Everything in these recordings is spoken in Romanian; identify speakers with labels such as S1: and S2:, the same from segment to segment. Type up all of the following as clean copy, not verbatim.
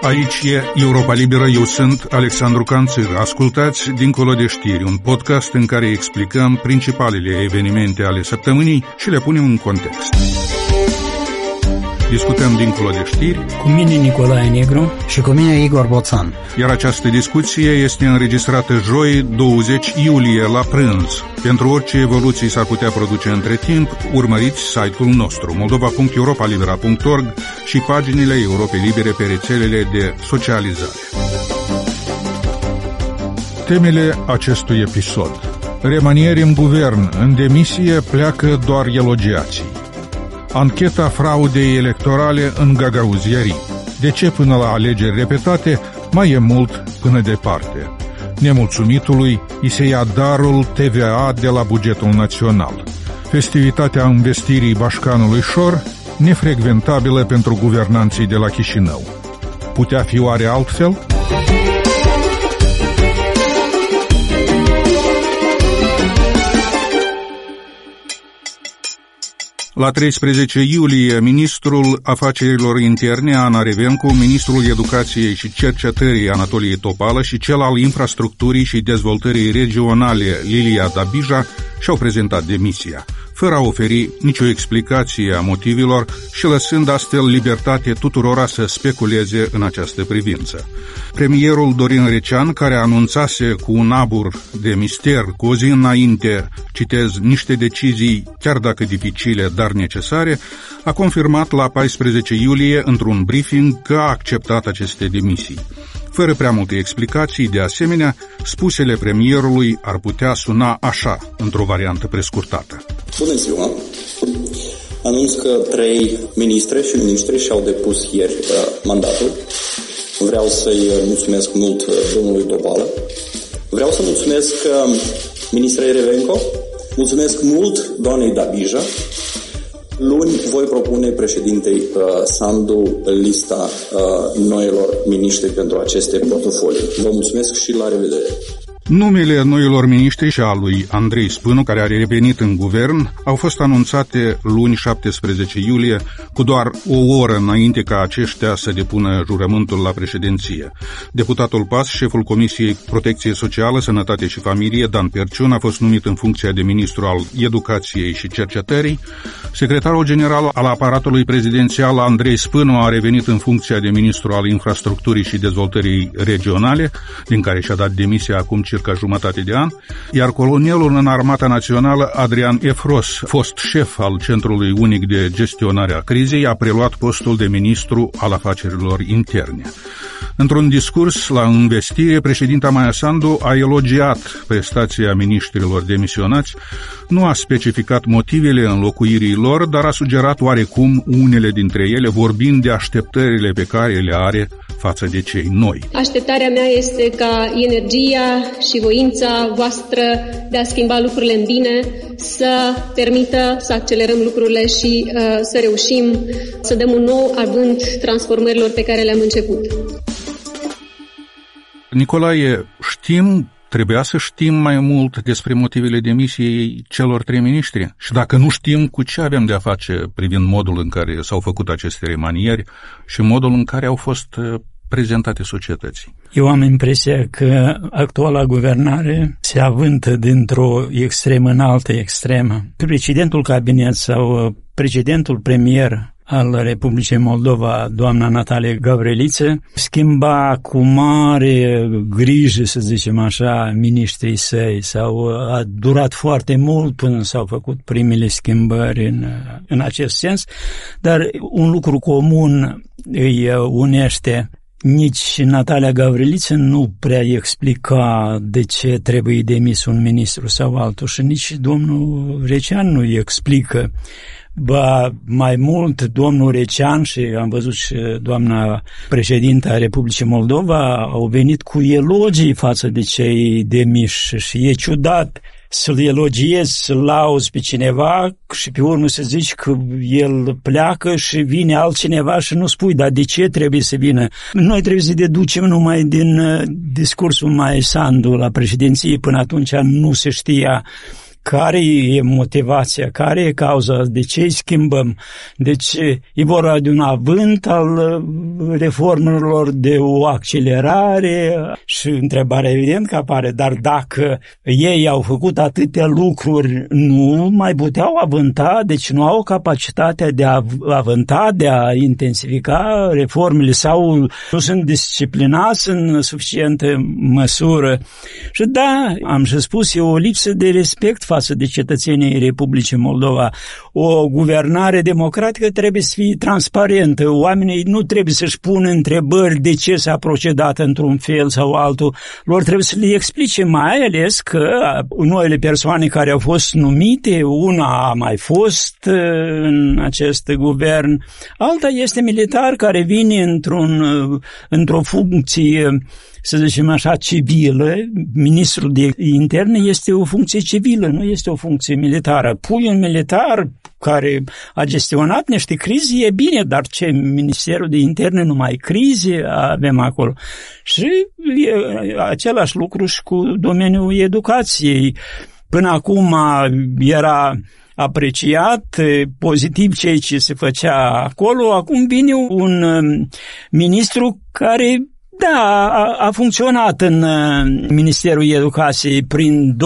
S1: Aici e Europa Liberă, eu sunt Alexandru Canțir. Ascultați Dincolo de știri, un podcast în care explicăm principalele evenimente ale săptămânii și le punem în context. Discutăm Dincolo de știri
S2: cu mine Nicolae Negru și cu mine Igor Boțan.
S1: Iar această discuție este înregistrată joi 20 iulie la prânz. Pentru orice evoluții s-ar putea produce între timp, urmăriți site-ul nostru moldova.europalibera.org și paginile Europei Libere pe rețelele de socializare. Temele acestui episod: remanieri în guvern, în demisie pleacă doar elogiații. Ancheta fraudei electorale în gagauzieri. De ce până la alegeri repetate mai e mult până departe? Nemulțumitului îi se ia darul TVA de la bugetul național. Festivitatea învestirii Bașcanului Șor, nefrecventabilă pentru guvernanții de la Chișinău. Putea fi oare altfel? La 13 iulie, ministrul afacerilor interne, Ana Revencu, ministrul educației și cercetării, Anatolie Topală, și cel al infrastructurii și dezvoltării regionale, Lilia Dabija, și-au prezentat demisia, fără a oferi nicio explicație a motivilor și lăsând astfel libertate tuturora să speculeze în această privință. Premierul Dorin Recean, care anunțase cu un abur de mister cu o zi înainte, citez, niște decizii, chiar dacă dificile, dar necesare, a confirmat la 14 iulie într-un briefing că a acceptat aceste demisii. Fără prea multe explicații, de asemenea, spusele premierului ar putea suna așa, într-o variantă prescurtată.
S3: Bună ziua! Anunț că 3 ministre și miniștri și-au depus ieri mandatul. Vreau să-i mulțumesc mult domnului Topală. Vreau să mulțumesc ministrei Revenco. Mulțumesc mult doamnei Dabija. Luni voi propune președintei Sandu lista noilor miniștri pentru aceste portofolii. Vă mulțumesc și la revedere!
S1: Numele noilor miniștri și al lui Andrei Spânu, care a revenit în guvern, au fost anunțate luni 17 iulie, cu doar o oră înainte ca aceștia să depună jurământul la președinție. Deputatul PAS, șeful Comisiei Protecție Socială, Sănătate și Familie, Dan Perciun, a fost numit în funcția de ministru al Educației și Cercetării. Secretarul general al aparatului prezidențial, Andrei Spânu, a revenit în funcția de ministru al Infrastructurii și Dezvoltării Regionale, din care și-a dat demisia acum circa jumătate de an, iar colonelul în Armata Națională, Adrian Efros, fost șef al Centrului Unic de Gestionare a Crizei, a preluat postul de ministru al afacerilor interne. Într-un discurs la învestire, președinta Maia Sandu a elogiat prestația miniștrilor demisionați, nu a specificat motivele înlocuirii lor, dar a sugerat oarecum unele dintre ele, vorbind de așteptările pe care le are față de cei noi.
S4: Așteptarea mea este ca energia și voința voastră de a schimba lucrurile în bine să permită să accelerăm lucrurile și să reușim să dăm un nou avânt transformărilor pe care le-am început.
S1: Nicolae, trebuia să știm mai mult despre motivele demisiei celor 3 miniștri? Și dacă nu știm, cu ce avem de-a face privind modul în care s-au făcut aceste remanieri și modul în care au fost prezentate societății?
S2: Eu am impresia că actuala guvernare se avântă dintr-o extremă în altă extremă. Precedentul cabinet sau precedentul premier al Republicii Moldova, doamna Natalia Gavriliță, schimba cu mare grijă, să zicem așa, miniștrii săi, sau a durat foarte mult până s-au făcut primele schimbări în acest sens, dar un lucru comun îi unește. Nici Natalia Gavriliță nu prea explica de ce trebuie demis un ministru sau altul și nici domnul Recean nu îi explică. Ba, mai mult, domnul Recean și am văzut și doamna președintă a Republicii Moldova au venit cu elogii față de cei demiși și e ciudat să-l elogiezi, să-l lauzi pe cineva și pe urmă să zici că el pleacă și vine altcineva și nu spui, dar de ce trebuie să vină? Noi trebuie să deducem numai din discursul Maia Sandu la președinție, până atunci nu se știa care e motivația, care e cauza, de ce îi schimbăm. Deci e vorba de un avânt al reformelor, de o accelerare și întrebarea evident că apare, dar dacă ei au făcut atâtea lucruri, nu mai puteau avânta, deci nu au capacitatea de a avânta, de a intensifica reformele sau nu sunt disciplinați în suficientă măsură. Și da, am și spus, e o lipsă de respect față de cetățenii Republicii Moldova. O guvernare democratică trebuie să fie transparentă. Oamenii nu trebuie să-și pună întrebări de ce s-a procedat într-un fel sau altul. Lor trebuie să le explice, mai ales că noile persoane care au fost numite, una a mai fost în acest guvern, alta este militar care vine într-o funcție, să zicem așa, civilă. Ministrul de interne este o funcție civilă, nu este o funcție militară. Pui un militar care a gestionat niște crize, e bine, dar ce, Ministerul de Interne numai crize avem acolo. Și e același lucru și cu domeniul educației. Până acum era apreciat pozitiv ceea ce se făcea acolo, acum vine un ministru care da, a funcționat în Ministerul Educației prin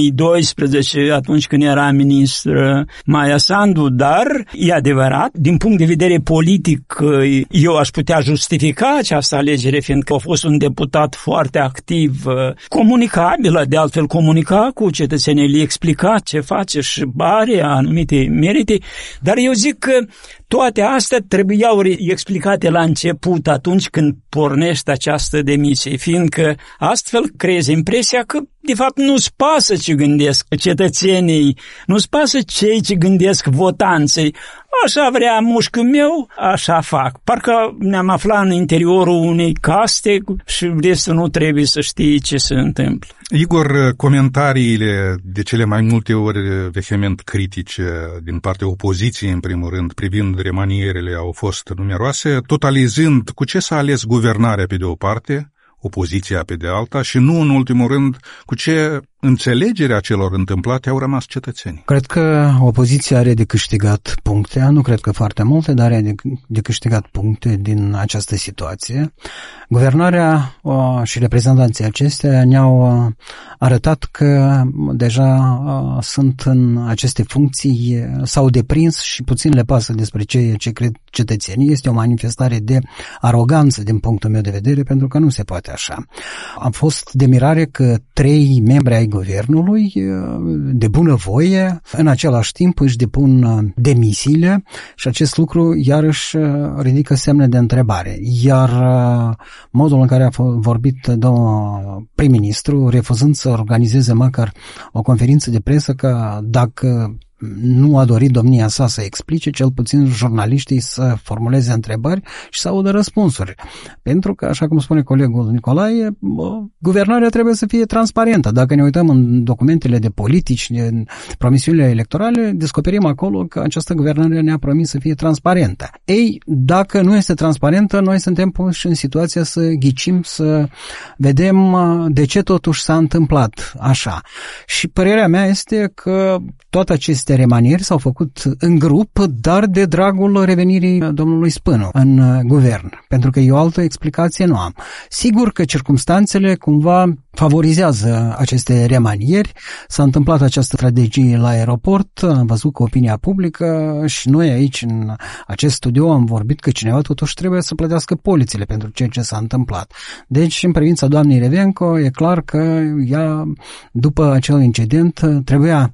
S2: 2012, atunci când era ministru Maia Sandu, dar e adevărat, din punct de vedere politic, eu aș putea justifica această alegere, fiindcă a fost un deputat foarte activ, comunicabil, de altfel comunica cu cetățenii, le explica ce face și are anumite merite, dar eu zic că toate astea trebuiau explicate la început, atunci când pornește această demisie, fiindcă astfel creezi impresia că de fapt nu-ți pasă ce gândesc cetățenii, nu-ți pasă cei ce gândesc votanții. Așa vrea mușchiul meu, așa fac. Parcă ne-am aflat în interiorul unei caste și restul nu trebuie să știe ce se întâmplă.
S1: Igor, comentariile de cele mai multe ori vehement critice din partea opoziției, în primul rând, privind remanierele, au fost numeroase, totalizând cu ce s-a ales guvernarea pe de o parte, opoziția pe de alta și nu în ultimul rând cu ce înțelegerea celor întâmplate au rămas cetățenii.
S5: Cred că opoziția are de câștigat puncte, nu cred că foarte multe, dar are de câștigat puncte din această situație. Guvernarea și reprezentanții acestea ne-au arătat că deja sunt în aceste funcții, s-au deprins și puțin le pasă despre ce cred cetățenii. Este o manifestare de aroganță din punctul meu de vedere, pentru că nu se poate așa. Am fost de mirare că 3 membri ai guvernului, de bunăvoie, în același timp își depun demisiile și acest lucru iarăși ridică semne de întrebare. Iar modul în care a vorbit domnul prim-ministru, refuzând să organizeze măcar o conferință de presă, că dacă nu a dorit domnia sa să explice, cel puțin jurnaliștii să formuleze întrebări și să audă răspunsuri. Pentru că, așa cum spune colegul Nicolae, guvernarea trebuie să fie transparentă. Dacă ne uităm în documentele de politici, în promisiunile electorale, descoperim acolo că această guvernare ne-a promis să fie transparentă. Ei, dacă nu este transparentă, noi suntem puși în situația să ghicim, să vedem de ce totuși s-a întâmplat așa. Și părerea mea este că toate aceste remanieri s-au făcut în grup, dar de dragul revenirii domnului Spânu în guvern, pentru că eu altă explicație nu am. Sigur că circumstanțele cumva favorizează aceste remanieri. S-a întâmplat această tragedie la aeroport, am văzut că opinia publică și noi aici în acest studio am vorbit că cineva totuși trebuie să plătească polițele pentru ceea ce s-a întâmplat. Deci, în privința doamnei Revenco, e clar că ea, după acel incident, trebuia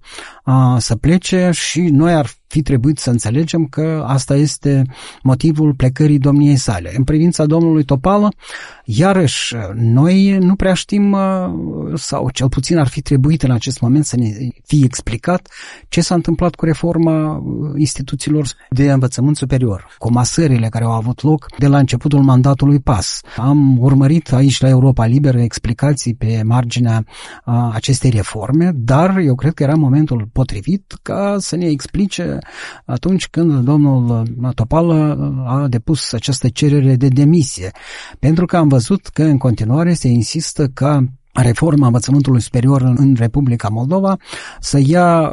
S5: să plece și noi ar fi trebuit să înțelegem că asta este motivul plecării domniei sale. În privința domnului Topală, iarăși, noi nu prea știm, sau cel puțin ar fi trebuit în acest moment să ne fie explicat ce s-a întâmplat cu reforma instituțiilor de învățământ superior, comasările care au avut loc de la începutul mandatului PAS. Am urmărit aici la Europa Liberă explicații pe marginea acestei reforme, dar eu cred că era momentul potrivit ca să ne explice atunci când domnul Topală a depus această cerere de demisie. Pentru că am văzut că în continuare se insistă ca reforma învățământului superior în Republica Moldova să ia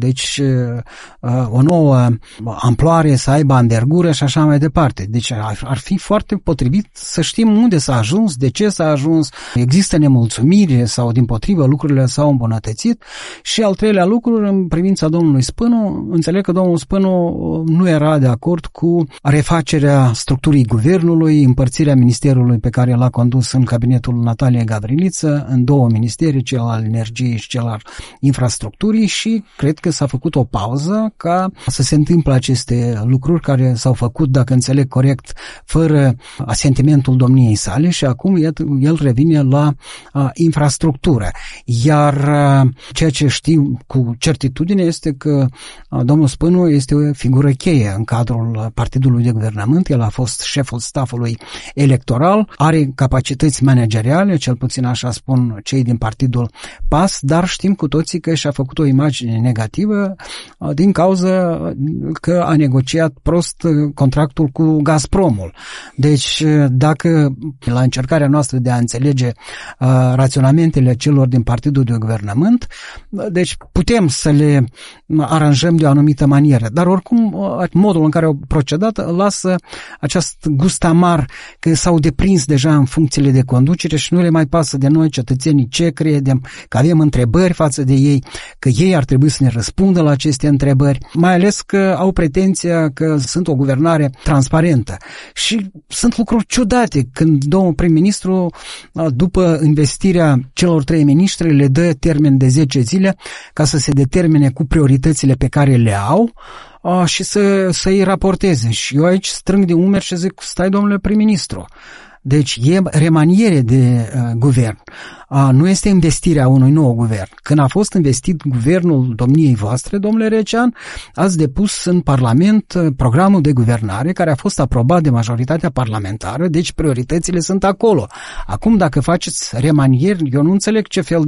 S5: o nouă amploare, să aibă anvergură și așa mai departe. Deci ar fi foarte potrivit să știm unde s-a ajuns, de ce s-a ajuns, există nemulțumiri sau dimpotrivă lucrurile s-au îmbunătățit. Și al treilea lucru, în privința domnului Spânu, înțeleg că domnul Spânu nu era de acord cu refacerea structurii guvernului, împărțirea ministerului pe care l-a condus în cabinetul Nataliei Gavriliță în două ministerii, cel al energiei și cel al infrastructurii, și cred că s-a făcut o pauză ca să se întâmple aceste lucruri care s-au făcut, dacă înțeleg corect, fără asentimentul domniei sale, și acum el revine la infrastructură. Iar ceea ce știu cu certitudine este că domnul Spânu este o figură cheie în cadrul partidului de guvernământ. El a fost șeful staffului electoral, are capacități manageriale, cel puțin așa spun cei din partidul PAS, dar știm cu toții că și-a făcut o imagine negativă din cauza că a negociat prost contractul cu Gazpromul. Deci, dacă la încercarea noastră de a înțelege raționamentele celor din partidul de guvernământ, deci putem să le aranjăm de o anumită manieră, dar oricum modul în care au procedat lasă acest gust amar că s-au deprins deja în funcțiile de conducere și nu le mai pasă de noi, cetățenii, ce credem, că avem întrebări față de ei, că ei ar trebui să ne răspundă la aceste întrebări, mai ales că au pretenția că sunt o guvernare transparentă. Și sunt lucruri ciudate când domnul prim-ministru, după investirea celor 3 miniștri, le dă termen de 10 zile ca să se determine cu prioritățile pe care le au și să-i raporteze. Și eu aici strâng de umeri și zic, stai, domnule prim-ministru, deci e remaniere de guvern. Nu este investirea unui nou guvern. Când a fost investit guvernul domniei voastre, domnule Recean, ați depus în Parlament programul de guvernare care a fost aprobat de majoritatea parlamentară, deci prioritățile sunt acolo. Acum, dacă faceți remanieri, eu nu înțeleg ce fel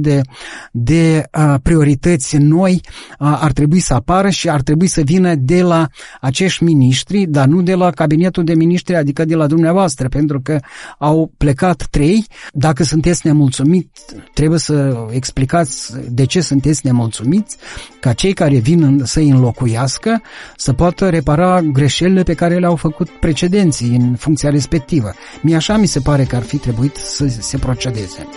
S5: de priorități noi ar trebui să apară și ar trebui să vină de la acești miniștri, dar nu de la cabinetul de miniștri, adică de la dumneavoastră, pentru că au plecat 3. Dacă sunteți nemulțumiți, trebuie să explicați de ce sunteți nemulțumiți, ca cei care vin să-i înlocuiască să poată repara greșelile pe care le-au făcut precedenții în funcția respectivă. Mie așa mi se pare că ar fi trebuit să se procedeze.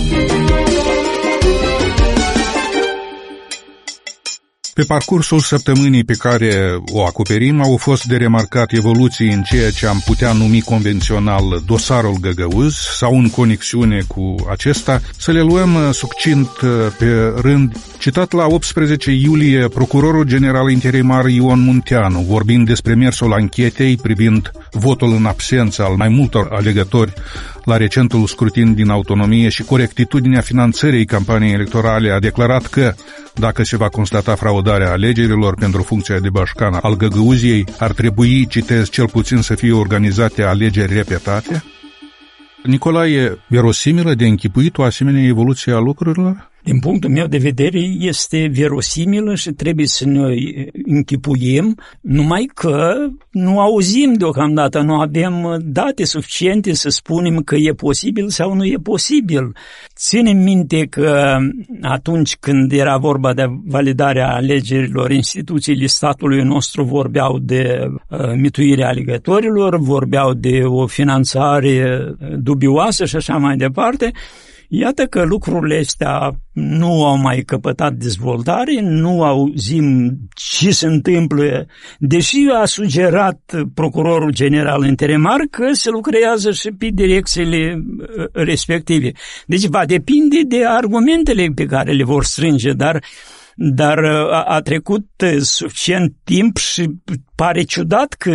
S1: Pe parcursul săptămânii pe care o acoperim au fost de remarcat evoluții în ceea ce am putea numi convențional dosarul Găgăuz sau în conexiune cu acesta. Să le luăm succint pe rând. Citat la 18 iulie, procurorul general interimar Ion Munteanu, vorbind despre mersul anchetei privind votul în absență al mai multor alegători la recentul scrutin din autonomie și corectitudinea finanțării campaniei electorale, a declarat că, dacă se va constata fraudarea alegerilor pentru funcția de bașcan al Găgăuziei, ar trebui, citez, cel puțin să fie organizate alegeri repetate? Nicolae, verosimilă de închipuit o asemenea evoluție a lucrurilor?
S2: Din punctul meu de vedere, este verosimilă și trebuie să ne închipuim, numai că nu auzim deocamdată, nu avem date suficiente să spunem că e posibil sau nu e posibil. Ținem minte că atunci când era vorba de validarea alegerilor, instituțiile statului nostru vorbeau de mituirea alegătorilor, vorbeau de o finanțare dubioasă și așa mai departe. Iată că lucrurile astea nu au mai căpătat dezvoltare, nu auzim ce se întâmplă, deși a sugerat procurorul general interimar că se lucrează și pe direcțiile respective. Deci va depinde de argumentele pe care le vor strânge, dar a trecut suficient timp și pare ciudat că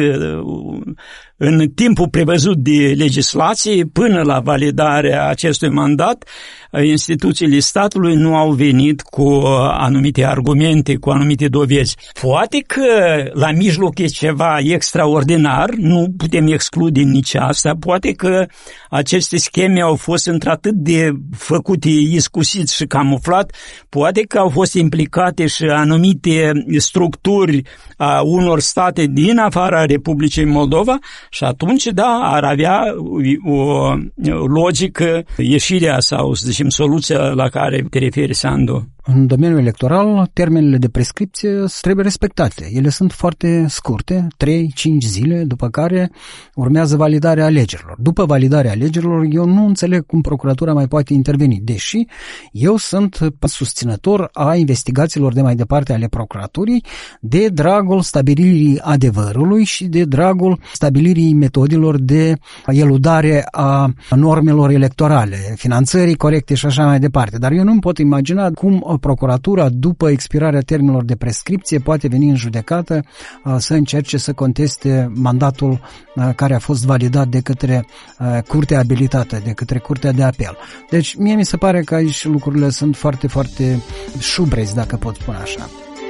S2: în timpul prevăzut de legislație, până la validarea acestui mandat, instituțiile statului nu au venit cu anumite argumente, cu anumite dovezi. Poate că la mijloc e ceva extraordinar, nu putem exclude nici asta, poate că aceste scheme au fost într-atât de făcute iscusit și camuflat, poate că au fost implicate și anumite structuri a unor state din afara Republicii Moldova Și atunci, da, ar avea o logică ieșirea sau, să zicem, soluția la care te referi, Sandu.
S5: În domeniul electoral, termenele de prescripție trebuie respectate. Ele sunt foarte scurte, 3-5 zile, după care urmează validarea alegerilor. După validarea alegerilor, eu nu înțeleg cum procuratura mai poate interveni, deși eu sunt susținător a investigațiilor de mai departe ale procuraturii de dragul stabilirii adevărului și de dragul stabilirii metodilor de eludare a normelor electorale, finanțării corecte și așa mai departe. Dar eu nu-mi pot imagina cum procuratura, după expirarea termenilor de prescripție, poate veni în judecată să încerce să conteste mandatul care a fost validat de către curtea abilitată, de către curtea de apel. Deci, mie mi se pare că aici lucrurile sunt foarte, foarte șubrezi, dacă pot spune așa.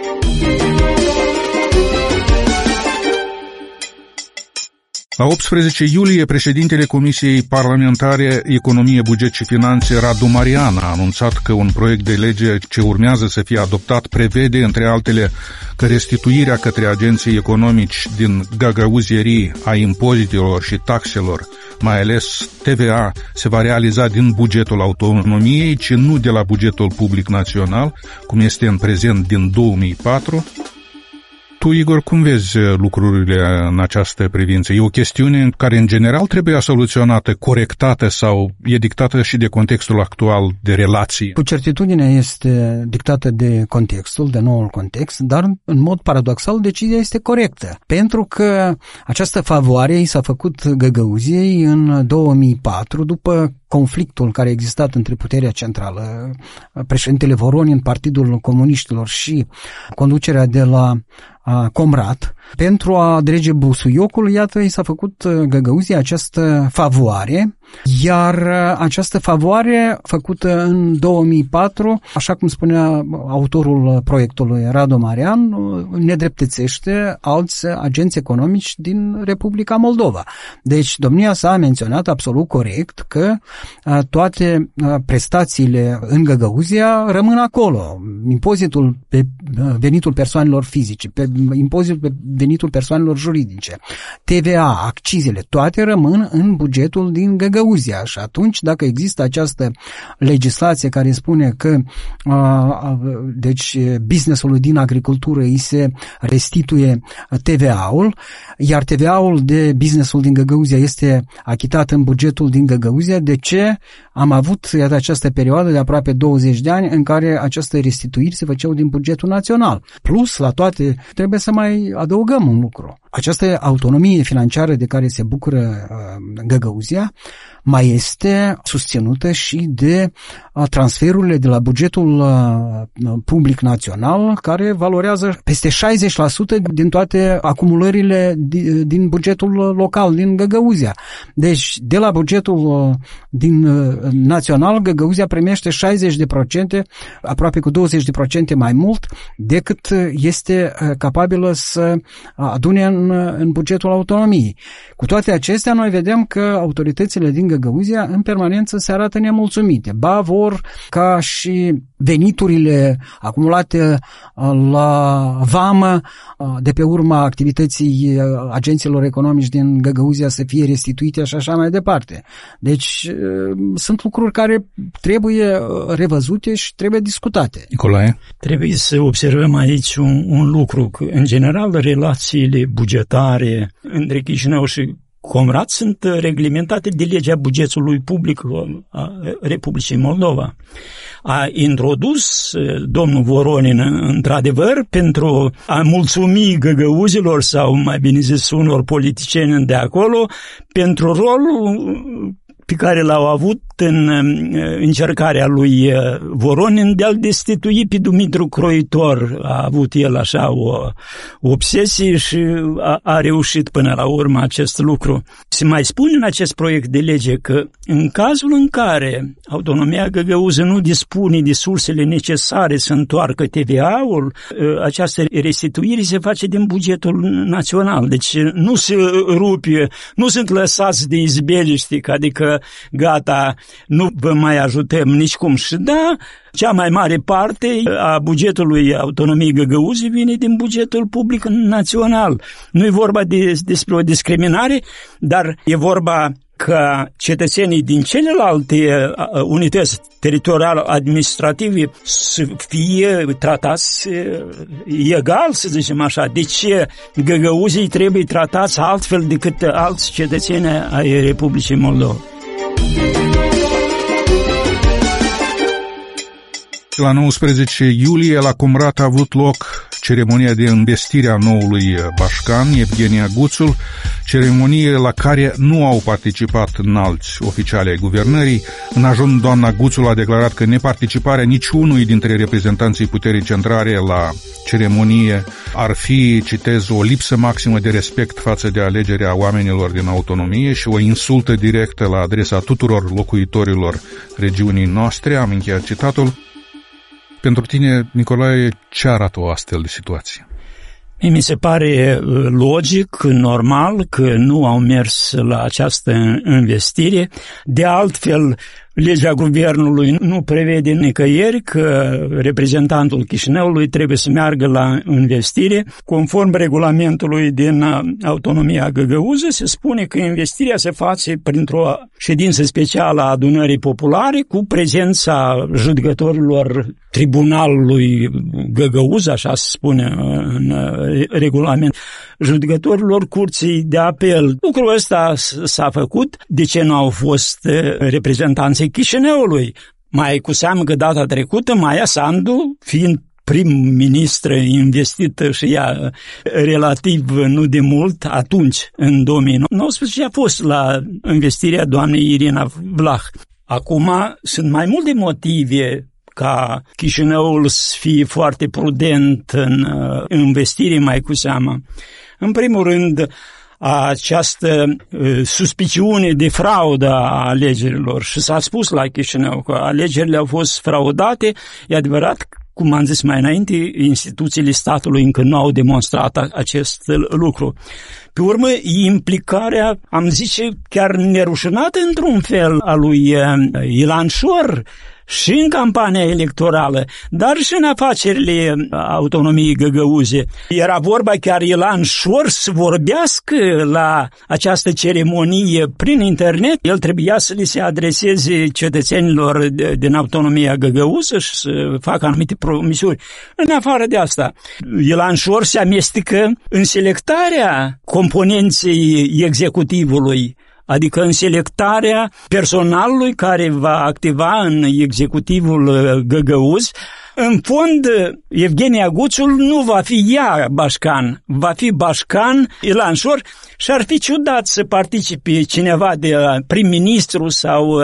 S1: La 18 iulie, președintele Comisiei Parlamentare Economie, Buget și Finanțe, Radu Marian, a anunțat că un proiect de lege ce urmează să fie adoptat prevede, între altele, că restituirea către agenții economici din găgăuzierii a impozitelor și taxelor, mai ales TVA, se va realiza din bugetul autonomiei, ci nu de la bugetul public național, cum este în prezent din 2004. Tu, Igor, cum vezi lucrurile în această privință? E o chestiune care, în general, trebuie soluționată, corectată sau e dictată și de contextul actual de relații?
S5: Cu certitudine este dictată de contextul, de noul context, dar, în mod paradoxal, decizia este corectă. Pentru că această favoare i s-a făcut Găgăuziei în 2004, după conflictul care a existat între puterea centrală, președintele Voronin, Partidul Comuniștilor și conducerea de la Comrat, pentru a drege busuiocul, iată, i s-a făcut Găgăuziei această favoare, iar această favoare făcută în 2004, așa cum spunea autorul proiectului Radu Marian, nedreptățește alți agenți economici din Republica Moldova. Deci, domnia sa a menționat absolut corect că toate prestațiile în Găgăuzia rămân acolo. Impozitul pe venitul persoanelor fizice, impozitul pe venitul persoanelor juridice, TVA, accizele, toate rămân în bugetul din Găgăuzia. Și atunci, dacă există această legislație care spune că deci businessul din agricultură îi se restituie TVA-ul, iar TVA-ul de businessul din Găgăuzia este achitat în bugetul din Găgăuzia, de ce am avut, iată, această perioadă de aproape 20 de ani în care aceste restituiri se făceau din bugetul național. Plus, la toate, trebuie să mai adăugăm un lucru. Această autonomie financiară de care se bucură Găgăuzia mai este susținută și de transferurile de la bugetul public național, care valorează peste 60% din toate acumulările din bugetul local din Găgăuzia. Deci, de la bugetul din național, Găgăuzia primește 60%, aproape cu 20% mai mult decât este capabilă să adune în bugetul autonomiei. Cu toate acestea, noi vedem că autoritățile din Găgăuzia în permanență se arată nemulțumite. Ba vor ca și veniturile acumulate la vamă de pe urma activității agenților economici din Găgăuzia să fie restituite și așa mai departe. Deci sunt lucruri care trebuie revăzute și trebuie discutate.
S1: Nicolae?
S2: Trebuie să observăm aici un lucru, că în general relațiile bugetare între Chișinău și Comrat sunt reglementate de legea bugetului public a Republicii Moldova. A introdus domnul Voronin, într-adevăr, pentru a mulțumi găgăuzilor sau, mai bine zis, unor politicieni de acolo, pentru rolul pe care l-au avut în încercarea lui Voronin de a-l destitui pe Dumitru Croitor. A avut el așa o obsesie și a reușit până la urmă acest lucru. Se mai spune în acest proiect de lege că în cazul în care autonomia găgăuză nu dispune de sursele necesare să întoarcă TVA-ul, această restituire se face din bugetul național. Deci nu se rupe, nu sunt lăsați de izbeliști, adică gata, nu vă mai ajutăm nicicum. Și da, cea mai mare parte a bugetului autonomiei Găgăuzii vine din bugetul public național. Nu e vorba despre o discriminare, dar e vorba că cetățenii din celelalte unități teritoriale administrative să fie tratați egal, să zicem așa. De ce găgăuzii trebuie tratați altfel decât alți cetățeni ai Republicii Moldova?
S1: La 19 iulie, la Comrat a avut loc ceremonia de investire a noului bașcan, Evgenia Guțul, ceremonie la care nu au participat înalți oficiali ai guvernării. În ajun, doamna Guțul a declarat că neparticiparea niciunui dintre reprezentanții puterii centrale la ceremonie ar fi, citez, o lipsă maximă de respect față de alegerea oamenilor din autonomie și o insultă directă la adresa tuturor locuitorilor regiunii noastre. Am încheiat citatul. Pentru tine, Nicolae, ce arată o astfel de situație?
S2: Mi se pare logic, normal, că nu au mers la această investire. De altfel, legea guvernului nu prevede nicăieri că reprezentantul Chișinăului trebuie să meargă la investire. Conform regulamentului din autonomia Găgăuză, se spune că investirea se face printr-o ședință specială a adunării populare cu prezența judecătorilor tribunalului Găgăuză, așa se spune în regulament, judecătorilor curții de apel. Lucrul ăsta s-a făcut. De ce nu au fost reprezentanții Chișinăului? Mai cu seamă că data trecută Maia Sandu, fiind prim-ministră investită și ea relativ nu de mult, atunci, în 2019, a fost la investirea doamnei Irina Vlah. Acum sunt mai multe motive ca Chișinăul să fie foarte prudent în investire, mai cu seamă. În primul rând, această suspiciune de fraudă a alegerilor și s-a spus la Chișinău că alegerile au fost fraudate. E adevărat, cum am zis mai înainte, instituțiile statului încă nu au demonstrat acest lucru. Pe urmă, implicarea, am zice, chiar nerușinată într-un fel a lui Ilan Șor și în campania electorală, dar și în afacerile autonomiei Găgăuze. Era vorba chiar Ilan Șor să vorbească la această ceremonie prin internet. El trebuia să li se adreseze cetățenilor din autonomia Găgăuză și să facă anumite promisiuni. În afară de asta, Ilan Șor se amestecă în selectarea componenței executivului, adică în selectarea personalului care va activa în executivul Găgăuz. În fond, Evgenia Guțul nu va fi ea bașcan, va fi bașcan Ilan Șor și ar fi ciudat să participe cineva de prim-ministru sau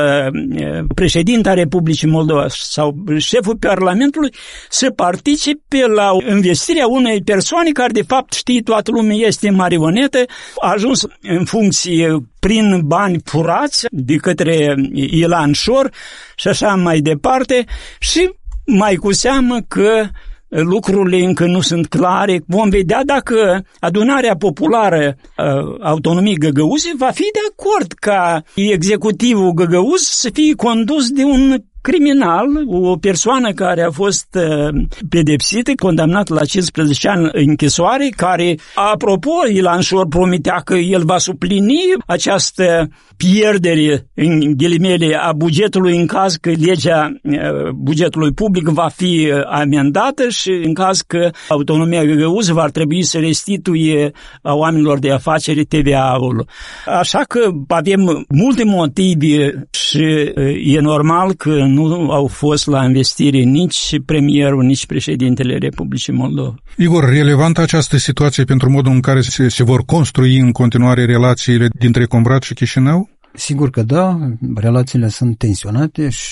S2: președinta Republicii Moldova sau șeful Parlamentului să participe la investirea unei persoane care de fapt știe toată lumea este marionetă, a ajuns în funcție prin bani furați de către Ilan Șor și așa mai departe și mai cu seamă că lucrurile încă nu sunt clare. Vom vedea dacă adunarea populară autonomiei Găgăuze va fi de acord ca executivul Găgăuz să fie condus de un criminal, o persoană care a fost pedepsită, condamnată la 15 ani închisoare, care, apropo, Ilan Șor promitea că el va suplini această pierdere, în ghilimele, a bugetului în caz că legea bugetului public va fi amendată și în caz că autonomia Găgăuză va trebui să restituie a oamenilor de afaceri TVA-ul. Așa că avem multe motive și e normal că nu au fost la investire nici premierul, nici președintele Republicii Moldova.
S1: Igor, relevantă această situație pentru modul în care se vor construi în continuare relațiile dintre Comrat și Chișinău?
S5: Sigur că da, relațiile sunt tensionate și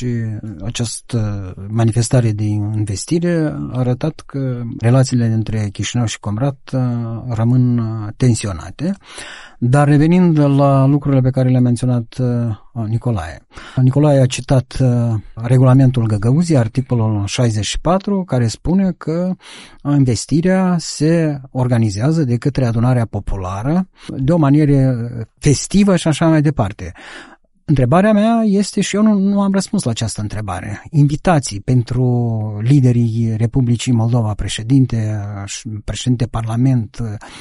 S5: această manifestare de investire a arătat că relațiile dintre Chișinău și Comrat rămân tensionate. Dar revenind la lucrurile pe care le-a menționat Nicolae. Nicolae a citat regulamentul Găgăuzii, articolul 64, care spune că investirea se organizează de către adunarea populară de o manieră festivă și așa mai departe. Întrebarea mea este, și eu nu am răspuns la această întrebare, invitații pentru liderii Republicii Moldova, președinte Parlament,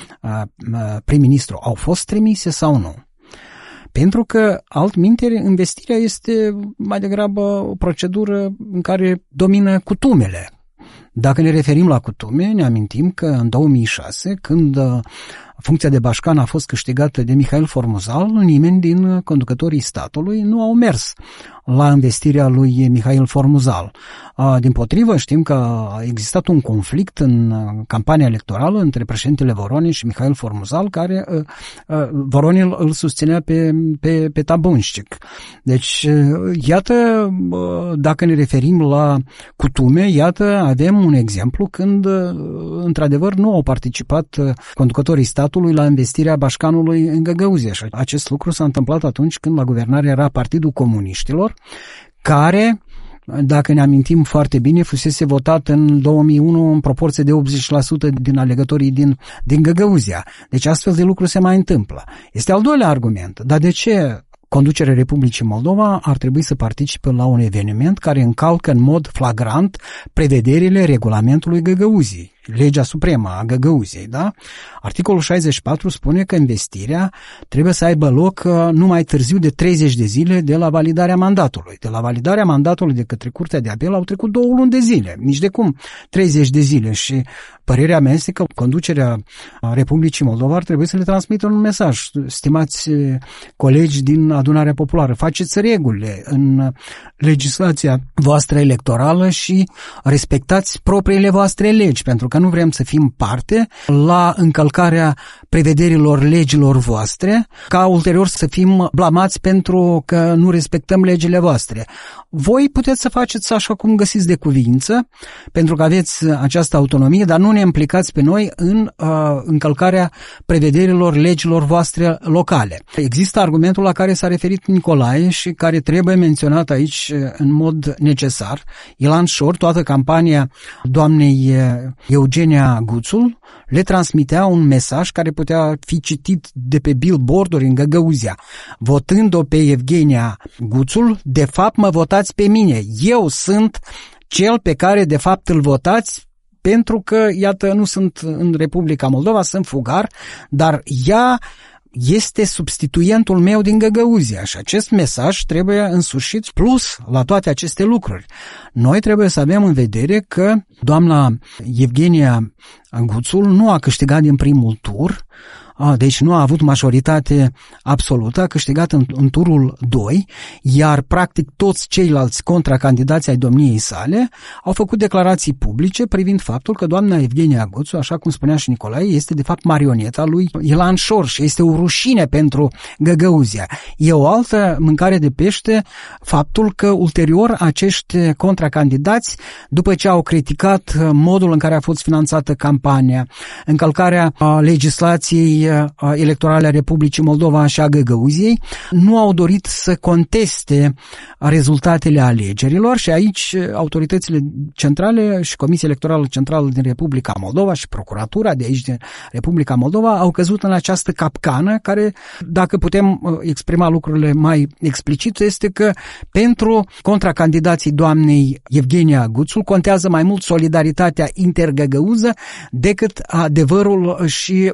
S5: prim-ministru, au fost trimise sau nu? Pentru că, altminteri, investirea este mai degrabă o procedură în care domină cutumele. Dacă ne referim la cutume, ne amintim că în 2006, când funcția de bașcan a fost câștigată de Mihail Formuzal, nimeni din conducătorii statului nu au mers la investirea lui Mihail Formuzal. Dimpotrivă, știm că a existat un conflict în campania electorală între președintele Voronin și Mihail Formuzal, care Voronin îl susținea pe Tabunșcic. Deci, iată, dacă ne referim la cutume, iată, avem un exemplu când, într-adevăr, nu au participat conducătorii statului la investirea bașcanului în Găgăuzia. Și acest lucru s-a întâmplat atunci când la guvernare era Partidul Comuniștilor, care, dacă ne amintim foarte bine, fusese votat în 2001 în proporție de 80% din alegătorii din Găgăuzia. Deci astfel de lucruri se mai întâmplă. Este al doilea argument. Dar de ce conducerea Republicii Moldova ar trebui să participe la un eveniment care încalcă în mod flagrant prevederile regulamentului Găgăuziei, legea supremă a Găgăuziei, da? Articolul 64 spune că investirea trebuie să aibă loc nu mai târziu de 30 de zile de la validarea mandatului. De la validarea mandatului de către Curtea de Apel au trecut 2 luni de zile, nici de cum 30 de zile, și părerea mea este că conducerea Republicii Moldova ar trebui să le transmită un mesaj. Stimați colegi din Adunarea Populară, faceți regulile în legislația voastră electorală și respectați propriile voastre legi, pentru că nu vrem să fim parte la încălcarea prevederilor legilor voastre, ca ulterior să fim blamați pentru că nu respectăm legile voastre. Voi puteți să faceți așa cum găsiți de cuvință, pentru că aveți această autonomie, dar nu ne implicați pe noi în încălcarea prevederilor legilor voastre locale. Există argumentul la care s-a referit Nicolae și care trebuie menționat aici în mod necesar. Ilan Șor, toată campania doamnei Eugenia Guțul, le transmitea un mesaj care putea fi citit de pe billboard-uri în Găgăuzia. Votând-o pe Eugenia Guțul, de fapt mă votați pe mine. Eu sunt cel pe care de fapt îl votați, pentru că, iată, nu sunt în Republica Moldova, sunt fugar, dar ea este substituentul meu din Găgăuzia și acest mesaj trebuie însușit plus la toate aceste lucruri. Noi trebuie să avem în vedere că doamna Eugenia Guțul nu a câștigat din primul tur, deci nu a avut majoritate absolută, a câștigat în turul 2, iar practic toți ceilalți contracandidați ai domniei sale au făcut declarații publice privind faptul că doamna Eugenia Guțu, așa cum spunea și Nicolae, este de fapt marioneta lui Ilan Șor și este o rușine pentru Găgăuzia. E o altă mâncare de pește faptul că ulterior acești contracandidați, după ce au criticat modul în care a fost finanțată campania, încălcarea legislației electorale a Republicii Moldova și a Găgăuziei, nu au dorit să conteste rezultatele alegerilor și aici autoritățile centrale și Comisia Electorală Centrală din Republica Moldova și Procuratura de aici din Republica Moldova au căzut în această capcană care, dacă putem exprima lucrurile mai explicit, este că pentru contracandidații doamnei Eugenia Guțul contează mai mult solidaritatea intergăgăuză decât adevărul și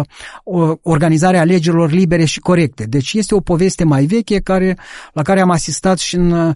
S5: organizarea alegerilor libere și corecte. Deci este o poveste mai veche la care am asistat și în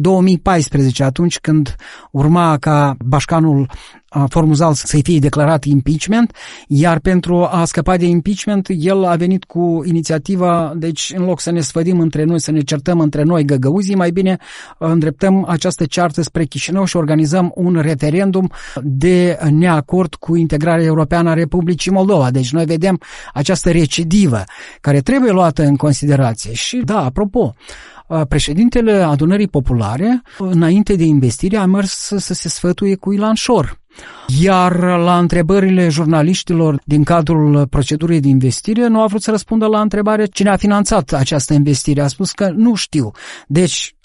S5: 2014, atunci când urma ca bașcanul Formuzal să-i fie declarat impeachment, iar pentru a scăpa de impeachment, el a venit cu inițiativa, deci în loc să ne sfădim între noi, să ne certăm între noi găgăuzii, mai bine îndreptăm această ceartă spre Chișinău și organizăm un referendum de neacord cu integrarea europeană a Republicii Moldova. Deci noi vedem această recidivă care trebuie luată în considerație. Și da, apropo, președintele Adunării Populare, înainte de investire, a mers să se sfătuie cu Ilan Șor. Iar la întrebările jurnaliștilor din cadrul procedurii de investire, nu a vrut să răspundă la întrebarea cine a finanțat această investire. A spus că nu știu. Deci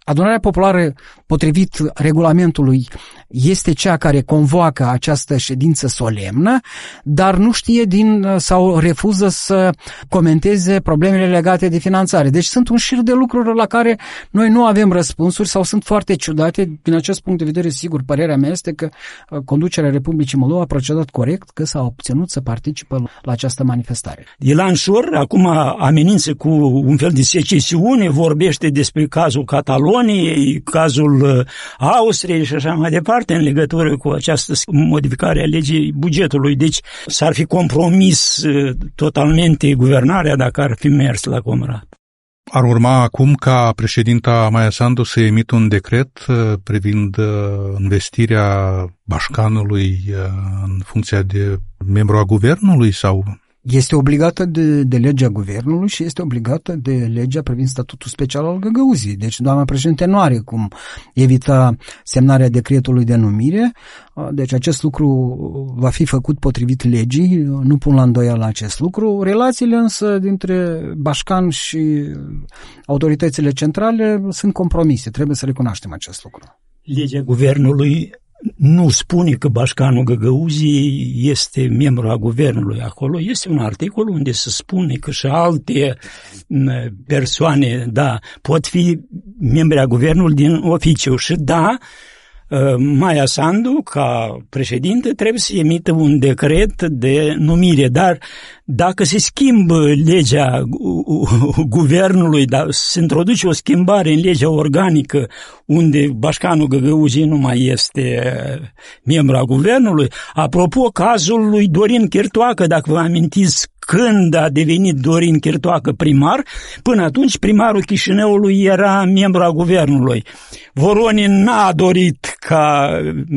S5: Adunarea populară, potrivit regulamentului, este cea care convoacă această ședință solemnă, dar nu știe sau refuză să comenteze problemele legate de finanțare. Deci sunt un șir de lucruri la care noi nu avem răspunsuri sau sunt foarte ciudate. Din acest punct de vedere, sigur, părerea mea este că conducerea Republicii Moldova a procedat corect, că s-a obținut să participă la această manifestare.
S2: Ilan Șor acum amenință cu un fel de secesiune, vorbește despre cazul Cataloniei, cazul Austriei și așa mai departe în legătură cu această modificare a legii bugetului. Deci s-ar fi compromis totalmente guvernarea dacă ar fi mers la Comrat.
S1: Ar urma acum ca președinta Maia Sandu să emită un decret privind investirea Bașcanului în funcția de membru a guvernului sau...
S5: Este obligată de legea guvernului și este obligată de legea privind statutul special al Găgăuziei. Deci doamna președinte nu are cum evita semnarea decretului de numire. Deci acest lucru va fi făcut potrivit legii, nu pun la îndoială acest lucru. Relațiile însă dintre Bașcan și autoritățile centrale sunt compromise, trebuie să recunoaștem acest lucru.
S2: Legea guvernului nu spune că Bașcanul Găgăuziei este membru a guvernului. Acolo este un articol unde se spune că și alte persoane, pot fi membri a guvernului din oficiu și Maia Sandu, ca președinte, trebuie să emită un decret de numire, dar dacă se schimbă legea guvernului, se introduce o schimbare în legea organică unde Bașcanul Găgăuziei nu mai este membru a guvernului. Apropo, cazul lui Dorin Chirtoacă, dacă vă amintiți, când a devenit Dorin Chirtoacă primar, până atunci primarul Chișinăului era membru a guvernului. Voronin n-a dorit ca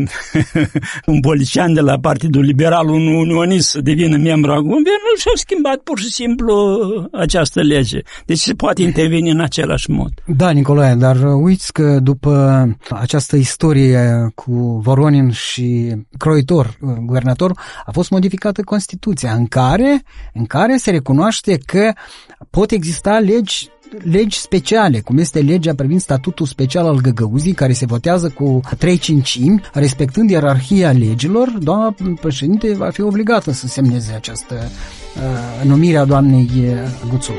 S2: un politician de la Partidul Liberal, un unionist, să devină membru a guvernului și au schimbat pur și simplu această lege. Deci se poate interveni în același mod.
S5: Da, Nicolae, dar uiți că după această istorie cu Voronin și croitor, guvernator, a fost modificată Constituția în care se recunoaște că pot exista legi speciale, cum este legea privind statutul special al Găgăuziei, care se votează cu 3/5, respectând ierarhia legilor. Doamna președinte va fi obligată să semneze această numire a doamnei Guțu.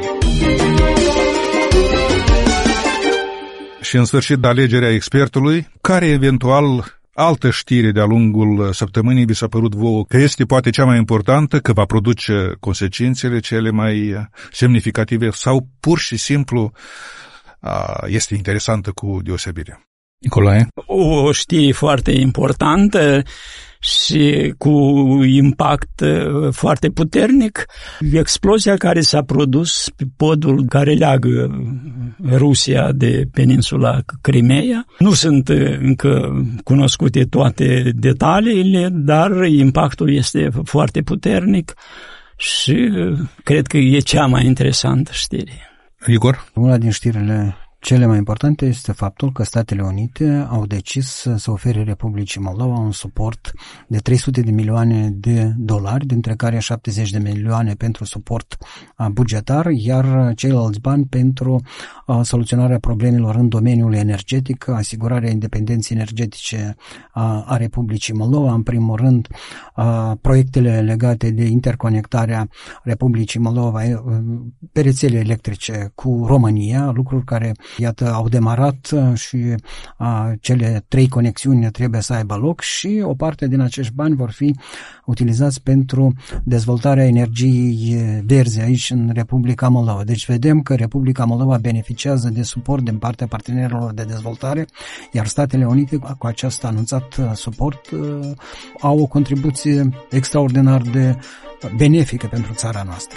S1: Și în sfârșit, de alegerea expertului, care eventual altă știre de-a lungul săptămânii vi s-a părut vouă că este poate cea mai importantă, că va produce consecințele cele mai semnificative sau pur și simplu este interesantă cu deosebire? Nicolae?
S2: O știre foarte importantă și cu impact foarte puternic, explozia care s-a produs pe podul care leagă Rusia de peninsula Crimeea. Nu sunt încă cunoscute toate detaliile, dar impactul este foarte puternic și cred că e cea mai interesantă știre.
S1: Igor?
S5: Una din știrile cele mai importante este faptul că Statele Unite au decis să ofere Republicii Moldova un suport de 300 de milioane de dolari, dintre care 70 de milioane pentru suport bugetar, iar ceilalți bani pentru soluționarea problemelor în domeniul energetic, asigurarea independenței energetice a Republicii Moldova, în primul rând proiectele legate de interconectarea Republicii Moldova pe rețele electrice cu România, lucruri care iată, au demarat și cele 3 conexiuni trebuie să aibă loc și o parte din acești bani vor fi utilizați pentru dezvoltarea energiei verzi aici în Republica Moldova. Deci vedem că Republica Moldova beneficiază de suport din partea partenerilor de dezvoltare, iar Statele Unite cu acest anunțat suport au o contribuție extraordinar de benefică pentru țara noastră.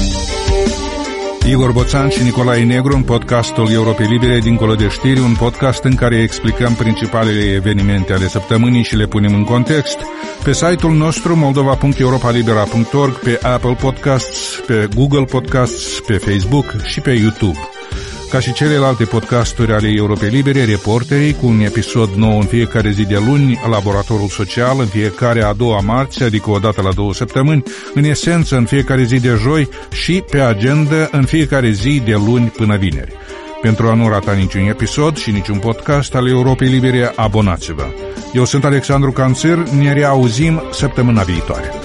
S1: Igor Boțan și Nicolae Negru în podcastul Europei Libere Dincolo de Știri, un podcast în care explicăm principalele evenimente ale săptămânii și le punem în context. Pe site-ul nostru moldova.europalibera.org, pe Apple Podcasts, pe Google Podcasts, pe Facebook și pe YouTube. Ca și celelalte podcasturi ale Europei Libere, Reporterii, cu un episod nou în fiecare zi de luni, Laboratorul Social în fiecare a doua marți, adică o dată la 2 săptămâni, în esență în fiecare zi de joi și pe agenda în fiecare zi de luni până vineri. Pentru a nu rata niciun episod și niciun podcast al Europei Libere, abonați-vă. Eu sunt Alexandru Canțir, ne reauzim săptămâna viitoare.